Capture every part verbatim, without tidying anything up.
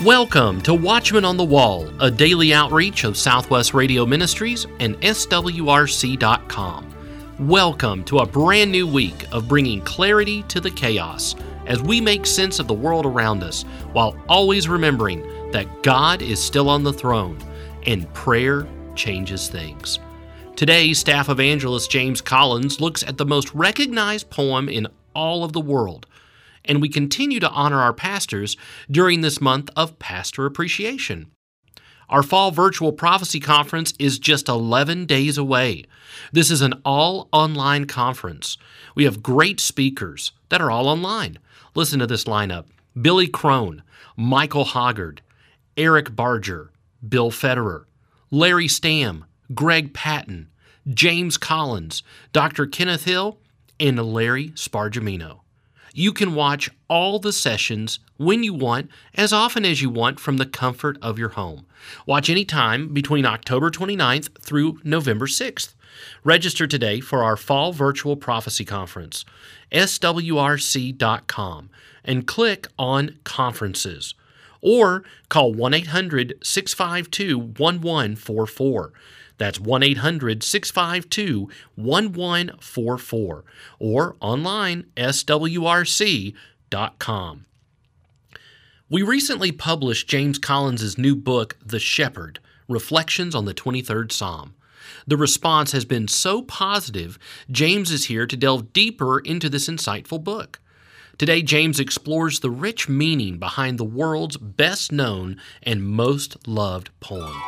Welcome to Watchman on the Wall, a daily outreach of Southwest Radio Ministries and S W R C dot com. Welcome to a brand new week of bringing clarity to the chaos as we make sense of the world around us while always remembering that God is still on the throne and prayer changes things. Today, staff evangelist James Collins looks at the most recognized poem in all of the world, and we continue to honor our pastors during this month of Pastor Appreciation. Our fall virtual prophecy conference is just eleven days away. This is an all-online conference. We have great speakers that are all online. Listen to this lineup: Billy Crone, Michael Hoggard, Eric Barger, Bill Federer, Larry Stamm, Greg Patton, James Collins, Doctor Kenneth Hill, and Larry Spargimino. You can watch all the sessions when you want, as often as you want, from the comfort of your home. Watch anytime between October twenty-ninth through November sixth. Register today for our Fall Virtual Prophecy Conference, S W R C dot com, and click on Conferences. Or call one eight hundred, six five two, one one four four. That's one eight hundred, six five two, one one four four, or online, S W R C dot com. We recently published James Collins' new book, The Shepherd, Reflections on the twenty-third Psalm. The response has been so positive, James is here to delve deeper into this insightful book. Today, James explores the rich meaning behind the world's best known and most loved poem.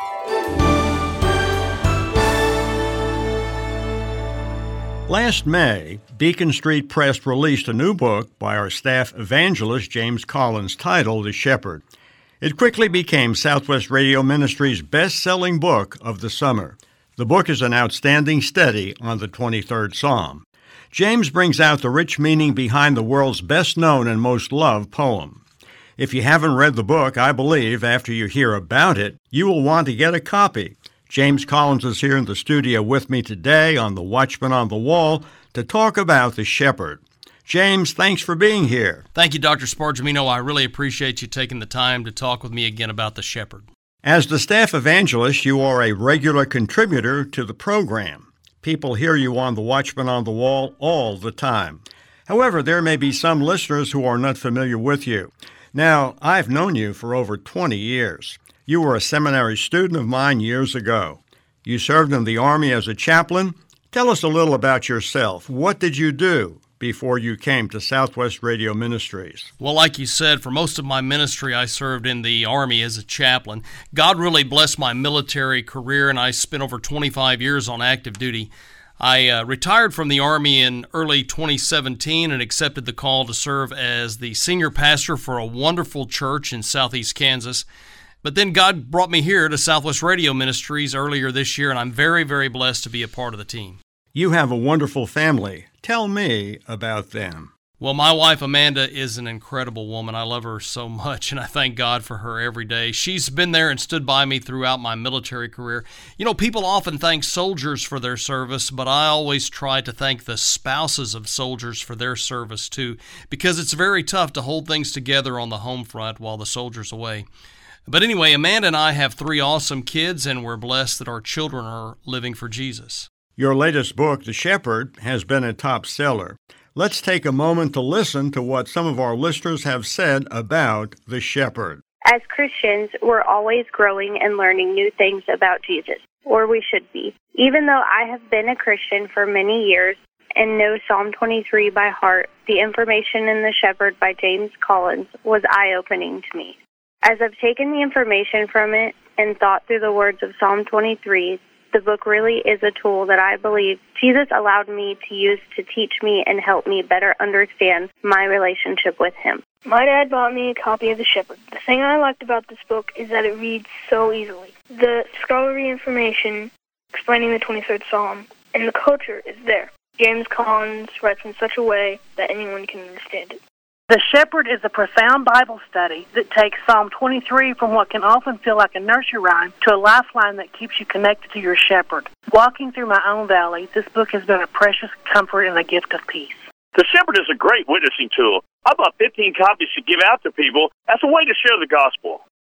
Last May, Beacon Street Press released a new book by our staff evangelist James Collins titled The Shepherd. It quickly became Southwest Radio Ministries' best-selling book of the summer. The book is an outstanding study on the twenty-third Psalm. James brings out the rich meaning behind the world's best-known and most loved poem. If you haven't read the book, I believe after you hear about it, you will want to get a copy. James Collins is here in the studio with me today on the Watchman on the Wall to talk about The Shepherd. James, thanks for being here. Thank you, Doctor Spargimino. I really appreciate you taking the time to talk with me again about The Shepherd. As the staff evangelist, you are a regular contributor to the program. People hear you on the Watchman on the Wall all the time. However, there may be some listeners who are not familiar with you. Now, I've known you for over twenty years. You were a seminary student of mine years ago. You served in the Army as a chaplain. Tell us a little about yourself. What did you do before you came to Southwest Radio Ministries? Well, like you said, for most of my ministry, I served in the Army as a chaplain. God really blessed my military career, and I spent over twenty-five years on active duty. I uh, retired from the Army in early twenty seventeen and accepted the call to serve as the senior pastor for a wonderful church in southeast Kansas. But then God brought me here to Southwest Radio Ministries earlier this year, and I'm very, very blessed to be a part of the team. You have a wonderful family. Tell me about them. Well, my wife, Amanda, is an incredible woman. I love her so much, and I thank God for her every day. She's been there and stood by me throughout my military career. You know, people often thank soldiers for their service, but I always try to thank the spouses of soldiers for their service, too, because it's very tough to hold things together on the home front while the soldier's away. But anyway, Amanda and I have three awesome kids, and we're blessed that our children are living for Jesus. Your latest book, The Shepherd, has been a top seller. Let's take a moment to listen to what some of our listeners have said about The Shepherd. As Christians, we're always growing and learning new things about Jesus, or we should be. Even though I have been a Christian for many years and know Psalm twenty-three by heart, the information in The Shepherd by James Collins was eye-opening to me. As I've taken the information from it and thought through the words of Psalm twenty-three, the book really is a tool that I believe Jesus allowed me to use to teach me and help me better understand my relationship with Him. My dad bought me a copy of The Shepherd. The thing I liked about this book is that it reads so easily. The scholarly information explaining the twenty-third Psalm and the culture is there. James Collins writes in such a way that anyone can understand it. The Shepherd is a profound Bible study that takes Psalm twenty-three from what can often feel like a nursery rhyme to a lifeline that keeps you connected to your shepherd. Walking through my own valley, this book has been a precious comfort and a gift of peace. The Shepherd is a great witnessing tool. I bought fifteen copies to give out to people as a way to share the gospel.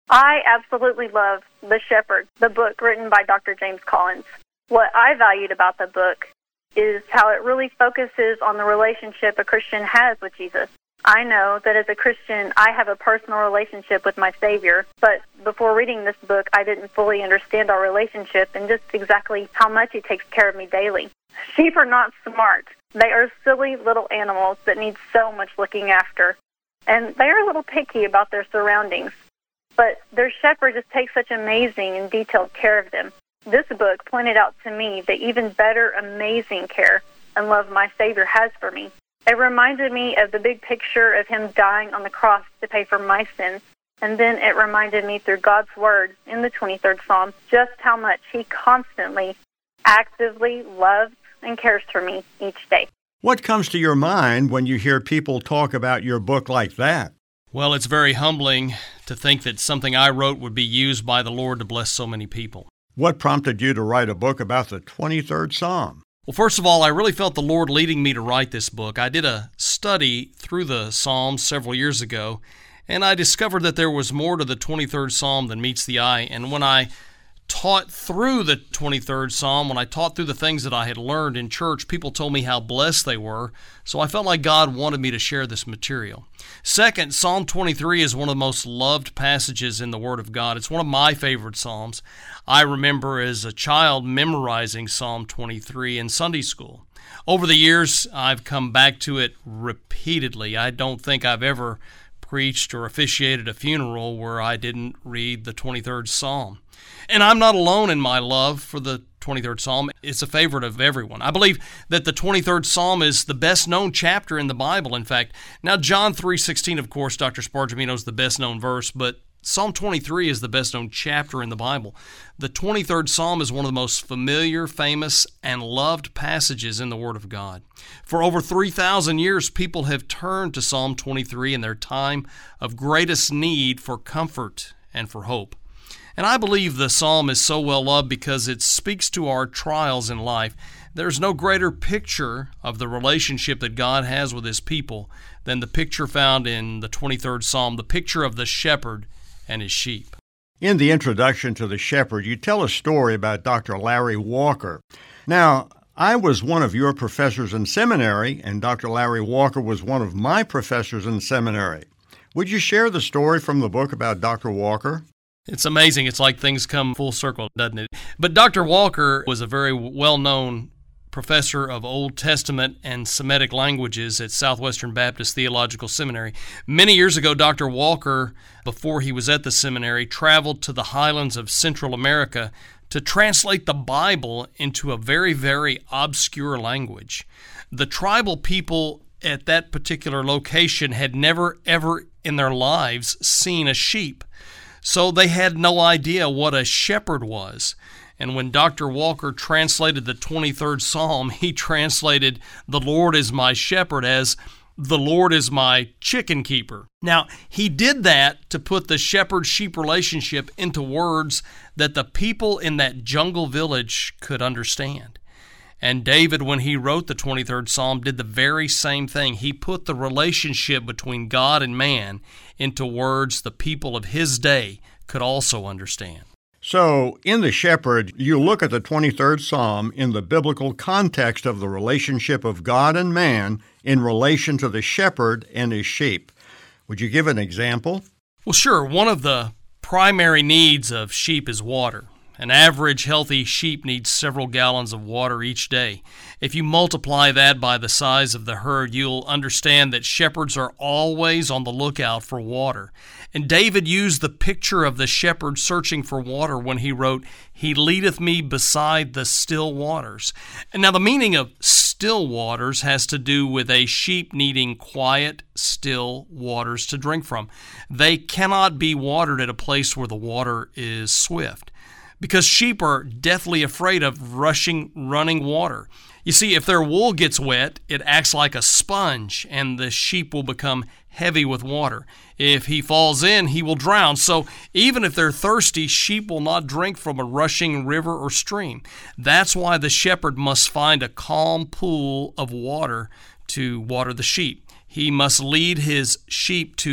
I absolutely love The Shepherd, the book written by Doctor James Collins. What I valued about the book is how it really focuses on the relationship a Christian has with Jesus. I know that as a Christian, I have a personal relationship with my Savior, but before reading this book, I didn't fully understand our relationship and just exactly how much He takes care of me daily. Sheep are not smart. They are silly little animals that need so much looking after, and they are a little picky about their surroundings. But their shepherd just takes such amazing and detailed care of them. This book pointed out to me the even better, amazing care and love my Savior has for me. It reminded me of the big picture of Him dying on the cross to pay for my sins. And then it reminded me through God's Word in the twenty-third Psalm just how much He constantly, actively loves and cares for me each day. What comes to your mind when you hear people talk about your book like that? Well, it's very humbling to think that something I wrote would be used by the Lord to bless so many people. What prompted you to write a book about the twenty-third Psalm? Well, first of all, I really felt the Lord leading me to write this book. I did a study through the Psalms several years ago, and I discovered that there was more to the twenty-third Psalm than meets the eye. And when I taught through the twenty-third Psalm, when I taught through the things that I had learned in church, people told me how blessed they were, so I felt like God wanted me to share this material. Second, Psalm twenty-three is one of the most loved passages in the Word of God. It's one of my favorite Psalms. I remember as a child memorizing Psalm twenty-three in Sunday school. Over the years, I've come back to it repeatedly. I don't think I've ever preached or officiated a funeral where I didn't read the twenty-third Psalm. And I'm not alone in my love for the twenty-third Psalm. It's a favorite of everyone. I believe that the twenty-third Psalm is the best-known chapter in the Bible, in fact. Now, John three sixteen, of course, Doctor Spargimino is the best-known verse, but Psalm twenty-three is the best-known chapter in the Bible. The twenty-third Psalm is one of the most familiar, famous, and loved passages in the Word of God. For over three thousand years, people have turned to Psalm twenty-three in their time of greatest need for comfort and for hope. And I believe the psalm is so well loved because it speaks to our trials in life. There's no greater picture of the relationship that God has with His people than the picture found in the twenty-third Psalm, the picture of the shepherd and his sheep. In the introduction to The Shepherd, you tell a story about Doctor Larry Walker. Now, I was one of your professors in seminary, and Doctor Larry Walker was one of my professors in seminary. Would you share the story from the book about Doctor Walker? It's amazing. It's like things come full circle, doesn't it? But Doctor Walker was a very well-known professor of Old Testament and Semitic languages at Southwestern Baptist Theological Seminary. Many years ago, Doctor Walker, before he was at the seminary, traveled to the highlands of Central America to translate the Bible into a very, very obscure language. The tribal people at that particular location had never, ever in their lives seen a sheep. So they had no idea what a shepherd was. And when Doctor Walker translated the twenty-third Psalm, he translated, "The Lord is my shepherd," as "The Lord is my chicken keeper." Now, he did that to put the shepherd-sheep relationship into words that the people in that jungle village could understand. And David, when he wrote the twenty-third Psalm, did the very same thing. He put the relationship between God and man into words the people of his day could also understand. So, in The Shepherd, you look at the twenty-third Psalm in the biblical context of the relationship of God and man in relation to the shepherd and his sheep. Would you give an example? Well, sure. One of the primary needs of sheep is water. An average healthy sheep needs several gallons of water each day. If you multiply that by the size of the herd, you'll understand that shepherds are always on the lookout for water. And David used the picture of the shepherd searching for water when he wrote, "He leadeth me beside the still waters." And now the meaning of still waters has to do with a sheep needing quiet, still waters to drink from. They cannot be watered at a place where the water is swift, because sheep are deathly afraid of rushing, running water. You see, if their wool gets wet, it acts like a sponge, and the sheep will become heavy with water. If he falls in, he will drown. So even if they're thirsty, sheep will not drink from a rushing river or stream. That's why the shepherd must find a calm pool of water to water the sheep. He must lead his sheep to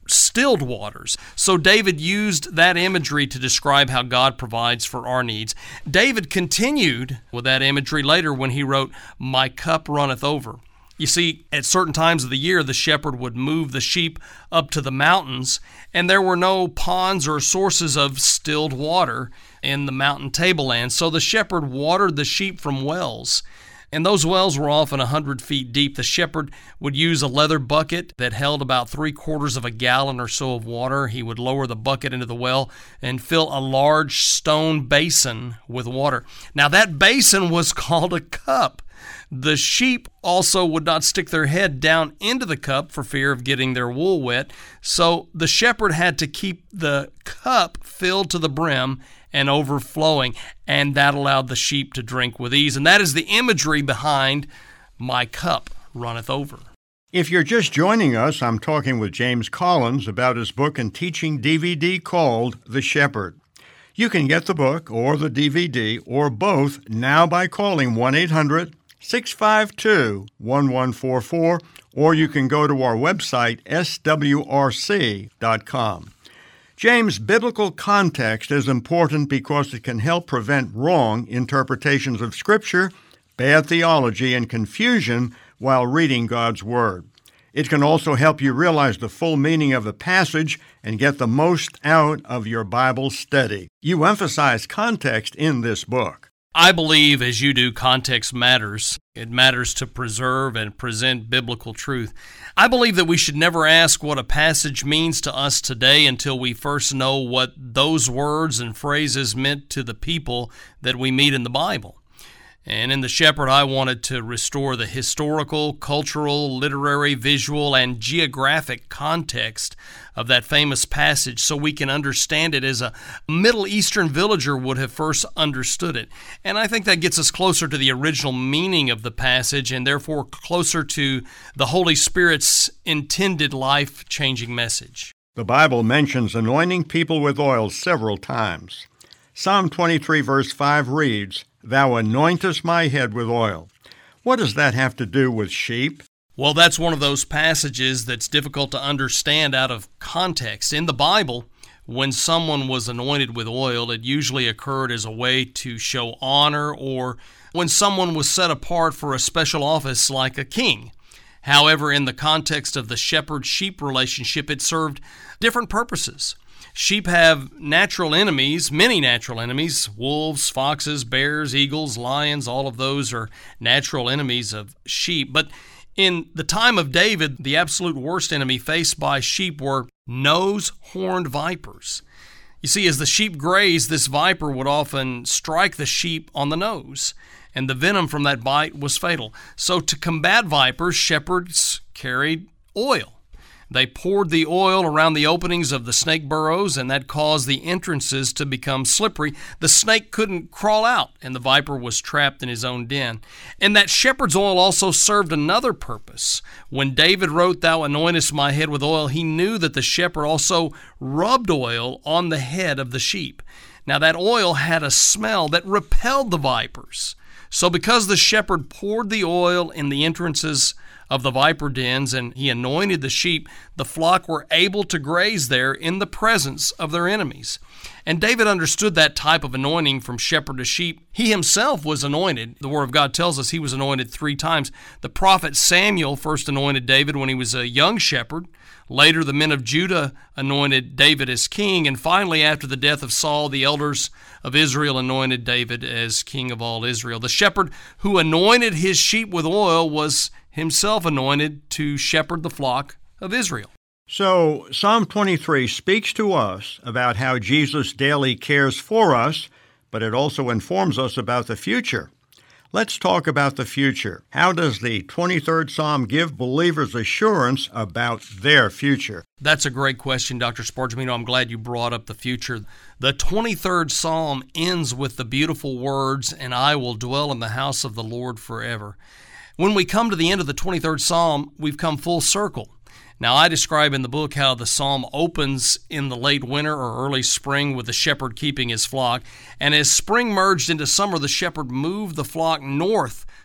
stilled waters. So David used that imagery to describe how God provides for our needs. David continued with that imagery later when he wrote, "My cup runneth over." You see, at certain times of the year, the shepherd would move the sheep up to the mountains, and there were no ponds or sources of stilled water in the mountain tablelands. So the shepherd watered the sheep from wells, and those wells were often a hundred feet deep. The shepherd would use a leather bucket that held about three quarters of a gallon or so of water. He would lower the bucket into the well and fill a large stone basin with water. Now that basin was called a cup. The sheep also would not stick their head down into the cup for fear of getting their wool wet, so the shepherd had to keep the cup filled to the brim and overflowing, and that allowed the sheep to drink with ease. And that is the imagery behind "My cup runneth over." If you're just joining us, I'm talking with James Collins about his book and teaching D V D called The Shepherd. You can get the book or the D V D or both now by calling one eight hundred six five two one one four four, or you can go to our website, S W R C dot com. James, biblical context is important because it can help prevent wrong interpretations of Scripture, bad theology, and confusion while reading God's Word. It can also help you realize the full meaning of a passage and get the most out of your Bible study. You emphasize context in this book. I believe, as you do, context matters. It matters to preserve and present biblical truth. I believe that we should never ask what a passage means to us today until we first know what those words and phrases meant to the people that we meet in the Bible. And in The Shepherd, I wanted to restore the historical, cultural, literary, visual, and geographic context of that famous passage so we can understand it as a Middle Eastern villager would have first understood it. And I think that gets us closer to the original meaning of the passage and therefore closer to the Holy Spirit's intended life-changing message. The Bible mentions anointing people with oil several times. Psalm twenty-three verse five reads, "Thou anointest my head with oil." What does that have to do with sheep? Well, that's one of those passages that's difficult to understand out of context. In the Bible, when someone was anointed with oil, it usually occurred as a way to show honor or when someone was set apart for a special office like a king. However, in the context of the shepherd-sheep relationship, it served different purposes. Sheep have natural enemies, many natural enemies, wolves, foxes, bears, eagles, lions, all of those are natural enemies of sheep. But in the time of David, the absolute worst enemy faced by sheep were nose-horned vipers. You see, as the sheep grazed, this viper would often strike the sheep on the nose, and the venom from that bite was fatal. So to combat vipers, shepherds carried oil. They poured the oil around the openings of the snake burrows, and that caused the entrances to become slippery. The snake couldn't crawl out, and the viper was trapped in his own den. And that shepherd's oil also served another purpose. When David wrote, "Thou anointest my head with oil," he knew that the shepherd also rubbed oil on the head of the sheep. Now that oil had a smell that repelled the vipers. So because the shepherd poured the oil in the entrances of the viper dens and he anointed the sheep, the flock were able to graze there in the presence of their enemies. And David understood that type of anointing from shepherd to sheep. He himself was anointed. The Word of God tells us he was anointed three times. The prophet Samuel first anointed David when he was a young shepherd. Later, the men of Judah anointed David as king. And finally, after the death of Saul, the elders of Israel anointed David as king of all Israel. The shepherd who anointed his sheep with oil was himself anointed to shepherd the flock of Israel. So Psalm twenty-three speaks to us about how Jesus daily cares for us, but it also informs us about the future. Let's talk about the future. How does the twenty-third Psalm give believers assurance about their future? That's a great question, Doctor Spurgeon. You know, I'm glad you brought up the future. The twenty-third Psalm ends with the beautiful words, "And I will dwell in the house of the Lord forever." When we come to the end of the twenty-third Psalm, we've come full circle. Now, I describe in the book how the psalm opens in the late winter or early spring with the shepherd keeping his flock, and as spring merged into summer, the shepherd moved the flock north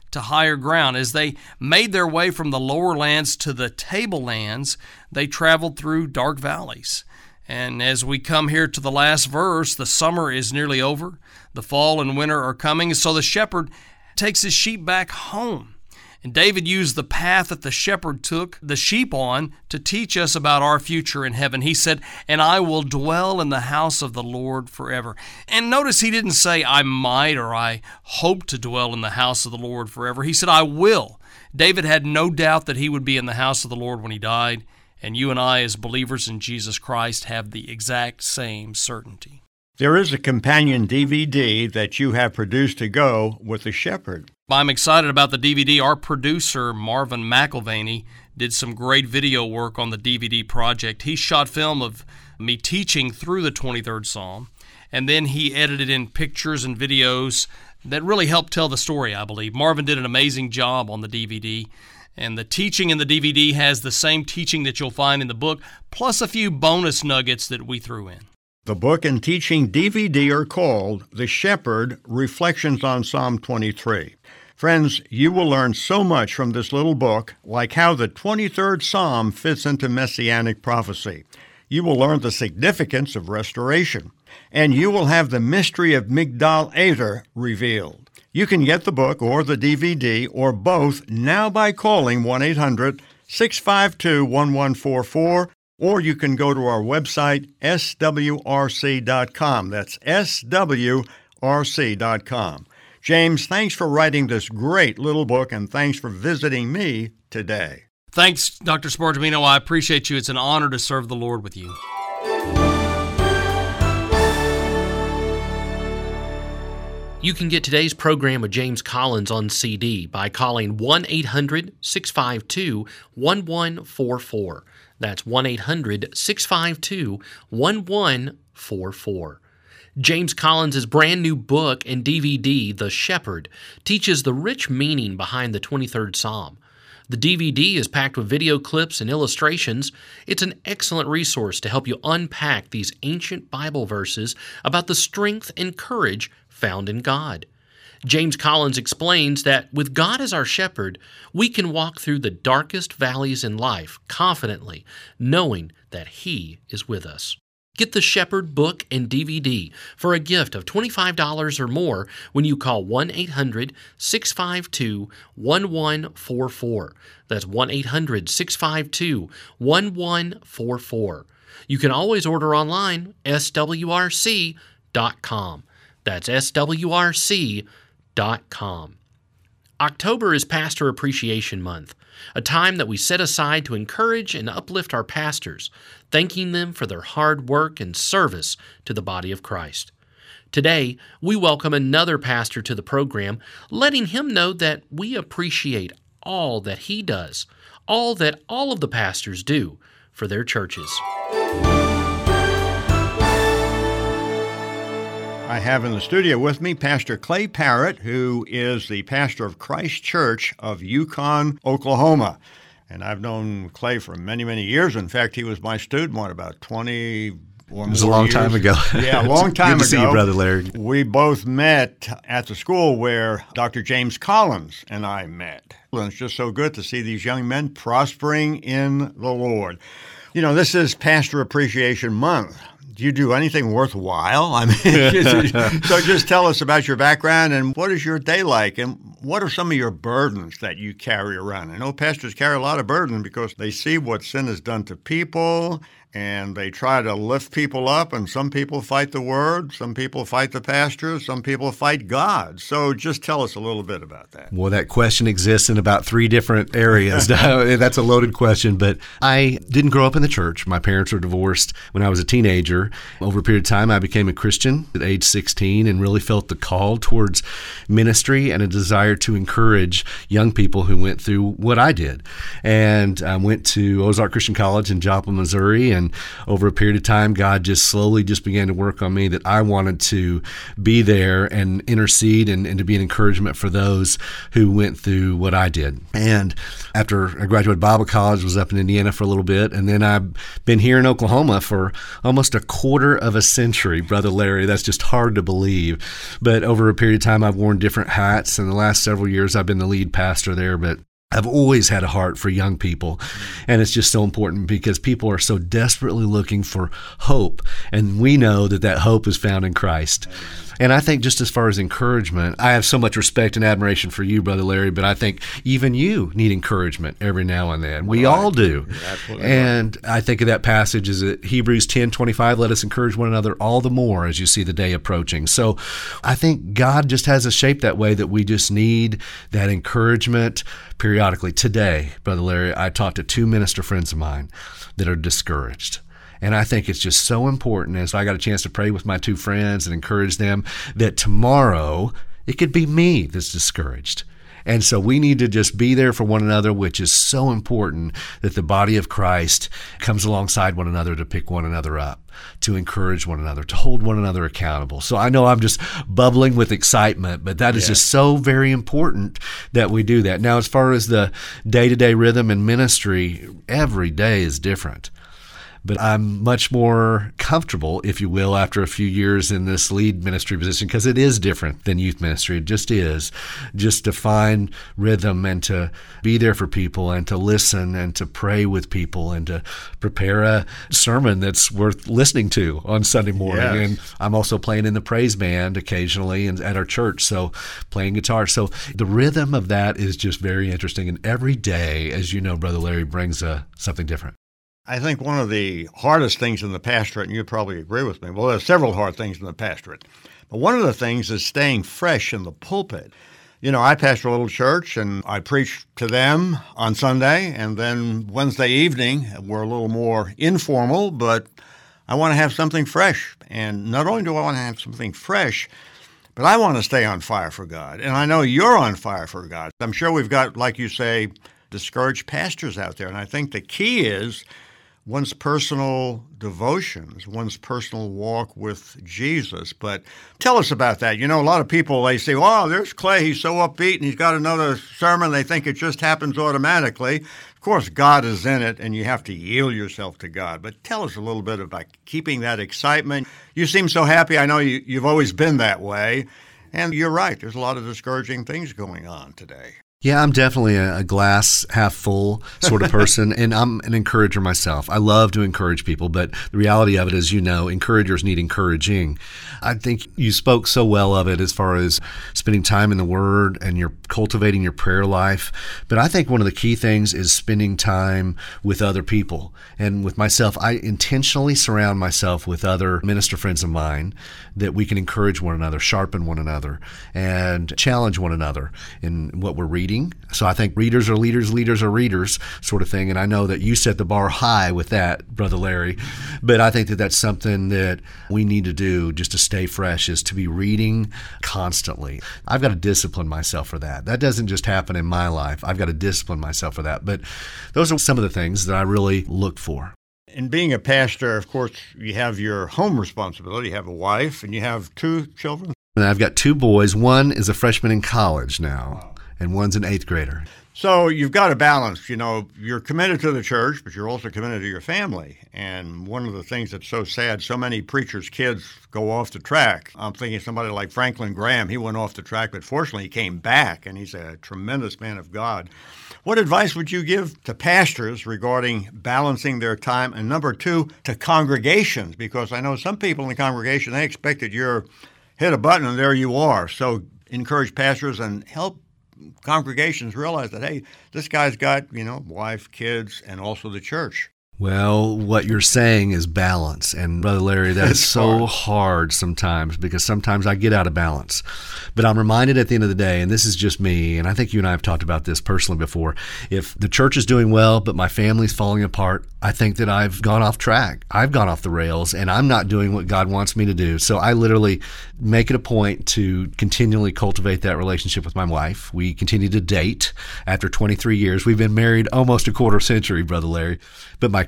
to higher ground. As they made their way from the lower lands to the tablelands, they traveled through dark valleys. And as we come here to the last verse, the summer is nearly over. The fall and winter are coming. So the shepherd takes his sheep back home. And David used the path that the shepherd took the sheep on to teach us about our future in heaven. He said, "And I will dwell in the house of the Lord forever." And notice he didn't say, "I might" or "I hope to dwell in the house of the Lord forever." He said, "I will." David had no doubt that he would be in the house of the Lord when he died. And you and I, as believers in Jesus Christ, have the exact same certainty. There is a companion D V D that you have produced to go with the shepherd. I'm excited about the D V D. Our producer, Marvin McElvaney, did some great video work on the D V D project. He shot film of me teaching through the twenty-third Psalm, and then he edited in pictures and videos that really helped tell the story, I believe. Marvin did an amazing job on the D V D, and the teaching in the D V D has the same teaching that you'll find in the book, plus a few bonus nuggets that we threw in. The book and teaching D V D are called The Shepherd, Reflections on Psalm twenty-three. Friends, you will learn so much from this little book, like how the twenty-third Psalm fits into Messianic prophecy. You will learn the significance of restoration, and you will have the mystery of Migdal Eder revealed. You can get the book or the D V D or both now by calling one eight hundred six five two one one four four, or you can go to our website, S W R C dot com. That's S W R C dot com. James, thanks for writing this great little book, and thanks for visiting me today. Thanks, Doctor Spargimino. I appreciate you. It's an honor to serve the Lord with you. You can get today's program with James Collins on C D by calling one eight hundred six five two one one four four. That's one eight hundred six five two one one four four. James Collins' brand new book and D V D, The Shepherd, teaches the rich meaning behind the twenty-third Psalm. The D V D is packed with video clips and illustrations. It's an excellent resource to help you unpack these ancient Bible verses about the strength and courage found in God. James Collins explains that with God as our shepherd, we can walk through the darkest valleys in life confidently, knowing that He is with us. Get the Shepherd book and D V D for a gift of twenty-five dollars or more when you call one eight hundred six five two one one four four. That's one eight hundred six five two one one four four. You can always order online, S W R C dot com. That's S W R C dot com. October is Pastor Appreciation Month, a time that we set aside to encourage and uplift our pastors, thanking them for their hard work and service to the body of Christ. Today, we welcome another pastor to the program, letting him know that we appreciate all that he does, all that all of the pastors do for their churches. I have in the studio with me Pastor Clay Parrott, who is the pastor of Christ Church of Yukon, Oklahoma. And I've known Clay for many, many years. In fact, he was my student, what, about twenty or more It was a long years. time ago. Yeah, a long time Good to ago. see you, Brother Larry. We both met at the school where Doctor James Collins and I met. And it's just so good to see these young men prospering in the Lord. You know, this is Pastor Appreciation Month. Do you do anything worthwhile? I mean, so just tell us about your background and what is your day like, and what are some of your burdens that you carry around? I know pastors carry a lot of burden because they see what sin has done to people, and they try to lift people up, and some people fight the word, some people fight the pastor, some people fight God. So just tell us a little bit about that. Well, that question exists in about three different areas. That's a loaded question, but I didn't grow up in the church. My parents were divorced when I was a teenager. Over a period of time, I became a Christian at age sixteen and really felt the call towards ministry and a desire to encourage young people who went through what I did. And I went to Ozark Christian College in Joplin, Missouri, and And over a period of time, God just slowly just began to work on me that I wanted to be there and intercede and, and to be an encouragement for those who went through what I did. And after I graduated Bible college, was up in Indiana for a little bit, and then I've been here in Oklahoma for almost a quarter of a century, Brother Larry. That's just hard to believe. But over a period of time, I've worn different hats. In the last several years, I've been the lead pastor there, but I've always had a heart for young people, and it's just so important because people are so desperately looking for hope, and we know that that hope is found in Christ. And I think just as far as encouragement, I have so much respect and admiration for you, Brother Larry, but I think even you need encouragement every now and then. We right. all do. And right. I think of that passage is at Hebrews ten twenty-five, let us encourage one another all the more as you see the day approaching. So I think God just has us shaped that way that we just need that encouragement periodically. Today, Brother Larry, I talked to two minister friends of mine that are discouraged. And I think it's just so important as I got a chance to pray with my two friends and encourage them that tomorrow it could be me that's discouraged. And so we need to just be there for one another, which is so important that the body of Christ comes alongside one another to pick one another up, to encourage one another, to hold one another accountable. So I know I'm just bubbling with excitement, but that is yeah. just so very important that we do that. Now, as far as the day-to-day rhythm and ministry, every day is different. But I'm much more comfortable, if you will, after a few years in this lead ministry position, because it is different than youth ministry. It just is. Just to find rhythm and to be there for people and to listen and to pray with people and to prepare a sermon that's worth listening to on Sunday morning. Yes. And I'm also playing in the praise band occasionally and at our church, so playing guitar. So the rhythm of that is just very interesting. And every day, as you know, Brother Larry, brings a, something different. I think one of the hardest things in the pastorate, and you probably agree with me, well, there's several hard things in the pastorate, but one of the things is staying fresh in the pulpit. You know, I pastor a little church, and I preach to them on Sunday, and then Wednesday evening, we're a little more informal, but I want to have something fresh. And not only do I want to have something fresh, but I want to stay on fire for God. And I know you're on fire for God. I'm sure we've got, like you say, discouraged pastors out there, and I think the key is one's personal devotions, one's personal walk with Jesus. But tell us about that. You know, a lot of people, they say, wow, there's Clay, he's so upbeat and he's got another sermon. They think it just happens automatically. Of course, God is in it and you have to yield yourself to God. But tell us a little bit about keeping that excitement. You seem so happy. I know you, you've always been that way. And you're right. There's a lot of discouraging things going on today. Yeah, I'm definitely a, a glass half full sort of person, and I'm an encourager myself. I love to encourage people, but the reality of it is, you know, encouragers need encouraging. I think you spoke so well of it as far as spending time in the Word and you're cultivating your prayer life. But I think one of the key things is spending time with other people. And with myself, I intentionally surround myself with other minister friends of mine that we can encourage one another, sharpen one another, and challenge one another in what we're reading. So I think readers are leaders, leaders are readers sort of thing. And I know that you set the bar high with that, Brother Larry. But I think that that's something that we need to do just to stay fresh, is to be reading constantly. I've got to discipline myself for that. That doesn't just happen in my life. I've got to discipline myself for that. But those are some of the things that I really look for. In being a pastor, of course, you have your home responsibility. You have a wife and you have two children. And I've got two boys. One is a freshman in college now. And one's an eighth grader. So you've got to balance. You know, you're committed to the church, but you're also committed to your family. And one of the things that's so sad, so many preachers' kids go off the track. I'm thinking somebody like Franklin Graham, he went off the track, but fortunately he came back, and he's a tremendous man of God. What advice would you give to pastors regarding balancing their time? And number two, to congregations, because I know some people in the congregation, they expect that you're hit a button and there you are. So encourage pastors and help congregations realize that, hey, this guy's got, you know, wife, kids, and also the church. Well, what you're saying is balance. And Brother Larry, that is so hard sometimes, because sometimes I get out of balance. But I'm reminded at the end of the day, and this is just me, and I think you and I have talked about this personally before, if the church is doing well, but my family's falling apart, I think that I've gone off track. I've gone off the rails, and I'm not doing what God wants me to do. So I literally make it a point to continually cultivate that relationship with my wife. We continue to date after twenty-three years. We've been married almost a quarter century, Brother Larry. But my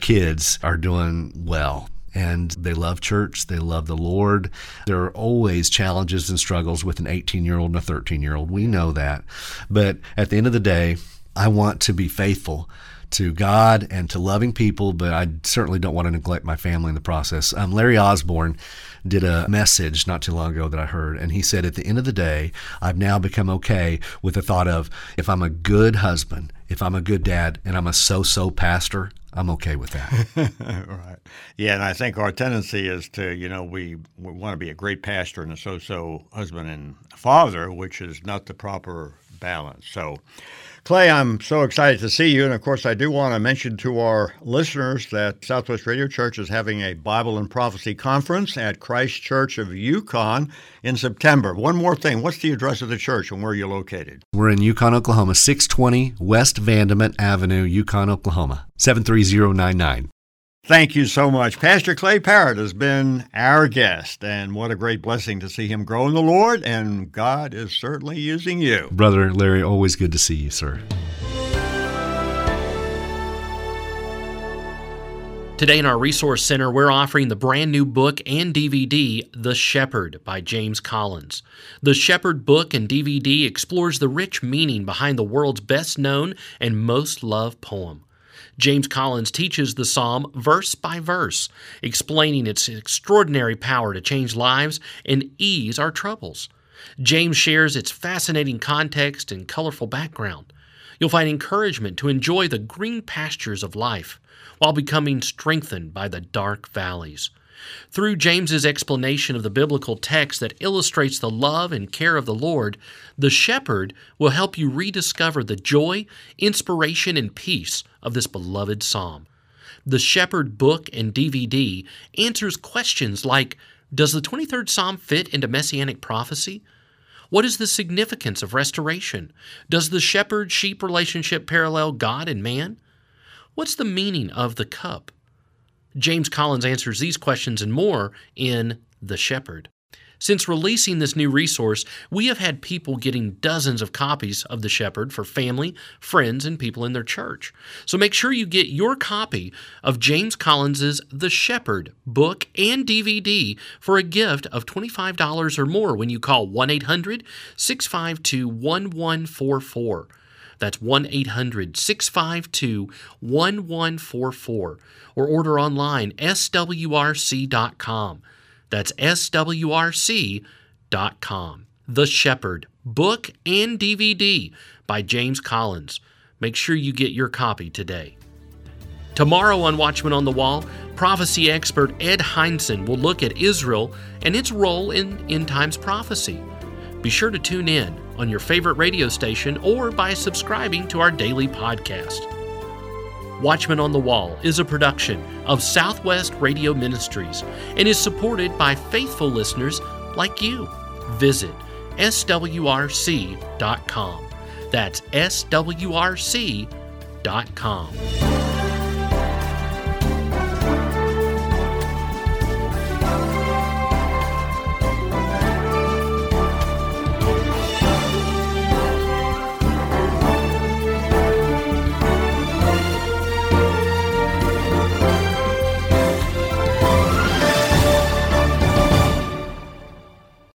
kids are doing well. And they love church. They love the Lord. There are always challenges and struggles with an eighteen-year-old and a thirteen-year-old. We know that. But at the end of the day, I want to be faithful to God and to loving people, but I certainly don't want to neglect my family in the process. Um, Larry Osborne did a message not too long ago that I heard, and he said, at the end of the day, I've now become okay with the thought of, if I'm a good husband, if I'm a good dad, and I'm a so-so pastor, I'm okay with that. Right. Yeah, and I think our tendency is to, you know, we, we want to be a great pastor and a so-so husband and father, which is not the proper balance. So, Clay, I'm so excited to see you. And, of course, I do want to mention to our listeners that Southwest Radio Church is having a Bible and Prophecy Conference at Christ Church of Yukon in September. One more thing. What's the address of the church and where are you located? We're in Yukon, Oklahoma, six twenty West Vandament Avenue, Yukon, Oklahoma, seven three zero nine nine. Thank you so much. Pastor Clay Parrott has been our guest, and what a great blessing to see him grow in the Lord, and God is certainly using you. Brother Larry, always good to see you, sir. Today in our Resource Center, we're offering the brand new book and D V D, The Shepherd by James Collins. The Shepherd book and D V D explores the rich meaning behind the world's best known and most loved poem. James Collins teaches the psalm verse by verse, explaining its extraordinary power to change lives and ease our troubles. James shares its fascinating context and colorful background. You'll find encouragement to enjoy the green pastures of life while becoming strengthened by the dark valleys. Through James's explanation of the biblical text that illustrates the love and care of the Lord, the Shepherd will help you rediscover the joy, inspiration, and peace of this beloved psalm. The Shepherd book and D V D answers questions like, does the twenty-third Psalm fit into Messianic prophecy? What is the significance of restoration? Does the shepherd-sheep relationship parallel God and man? What's the meaning of the cup? James Collins answers these questions and more in The Shepherd. Since releasing this new resource, we have had people getting dozens of copies of The Shepherd for family, friends, and people in their church. So make sure you get your copy of James Collins's The Shepherd book and D V D for a gift of twenty-five dollars or more when you call one eight hundred, six five two, one one four four. That's one eight hundred, six five two, one one four four. Or order online, S W R C dot com. That's S W R C dot com. The Shepherd, book and D V D by James Collins. Make sure you get your copy today. Tomorrow on Watchman on the Wall, prophecy expert Ed Hindson will look at Israel and its role in end times prophecy. Be sure to tune in on your favorite radio station or by subscribing to our daily podcast. Watchman on the Wall is a production of Southwest Radio Ministries and is supported by faithful listeners like you. Visit S W R C dot com. That's S W R C dot com.